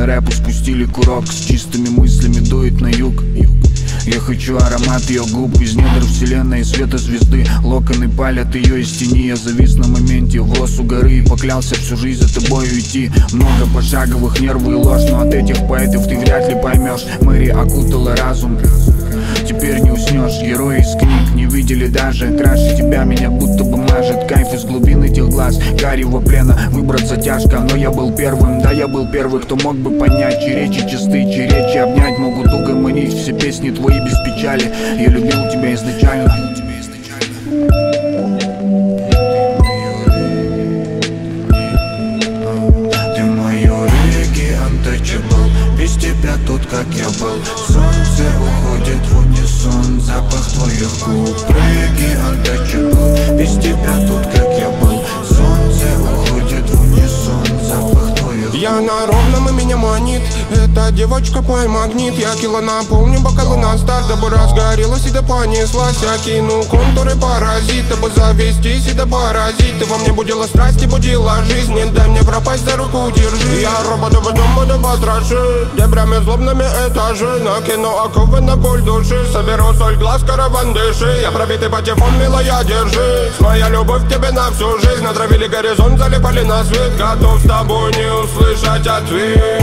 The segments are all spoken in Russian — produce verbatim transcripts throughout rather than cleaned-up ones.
на рэп, спустили курок. С чистыми мыслями дует на юг. Я хочу аромат ее губ из недр вселенной, света звезды. Локоны палят ее из тени. Я завис на моменте, волос у горы, и поклялся всю жизнь за тобой уйти. Много пошаговых, нервы и ложь, но от этих поэтов ты вряд ли поймешь. Мэри окутала разум, теперь не уснешь. Герои из книг не видели даже. Краше тебя меня будто бы мажет кайф из глубин этих глаз. Гарьего плена выбраться тяжко, но я был первым. Да, я был первый, кто мог бы понять, чьи речи чисты, чьи речи обнять могут угомонить все песни твои без печали. Я любил тебя изначально. Ты мое регги untouchable. Без тебя тут как я был. Солнце уходит в унисон, запах твоих губ. Регги untouchable. Без тебя тут как я был. Солнце уходит в унисон, запах твоих губ. Я на ровном, и меня манит эта девочка мой магнит. Я кило наполню бокалы на старт, дабы разгорелась и да понеслась. Я кину контуры паразит, дабы завестись и да поразить. Ты во мне будила страсть и будила жизнь. Не дай мне пропасть, за руку держи. Я робот, в дом буду потрошить дебрями злобными этажи. Накину оковы на боль души, соберу соль глаз, караван дыши. Я пробитый патефон, милая, держи. Моя любовь к тебе на всю жизнь. Натравили горизонт, залипали на свет. Готов с тобой не услышать ответ.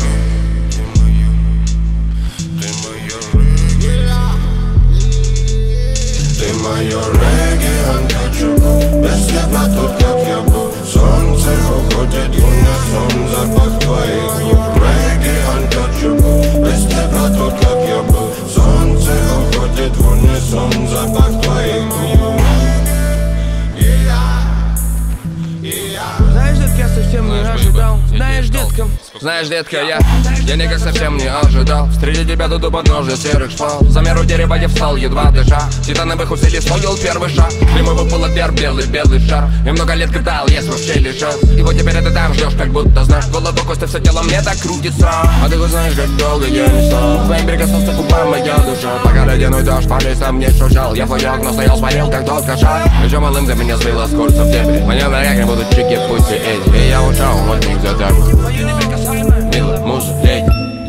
Ты мое регги untouchable. Без тебя тут как я был. Солнце уходит в унисон, запах твоих губ. Регги untouchable. Без тебя тут как я был. Солнце уходит в унисон, запах твоих губ. Знаешь, детка, я совсем не ожидал. Знаешь, детка, Знаешь, детка, я, я никак совсем не ожидал встретить тебя тут у подножия серых шпал. За меру дерева я встал, едва дыша. Титановых усилий стоил первый шаг. Ему выпал отвер, белый, белый шар. И много лет катал, есть вообще лежал. И вот теперь ты там ждешь, как будто знаешь. Голову, кости, все тело мне так крутится. А ты хоть знаешь, как долго я не стал. Твоим прикоснулся к губам моя душа. Пока ледяной дождь по лесам не шуршал. Я в твое окно стоял, смотрел, как тот кошак. Еще малым ты меня сбила с курса в дебри. Мне в ногах не будут чики, пусть и эти. И я ушел, вот них за так. Милая муза, леди.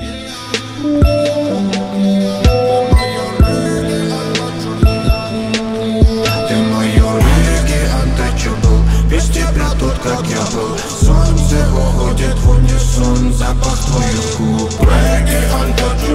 Ты мое регги untouchable. Без тебя тут как я был. Солнце уходит в унисон, запах твоих губ. Регги untouchable.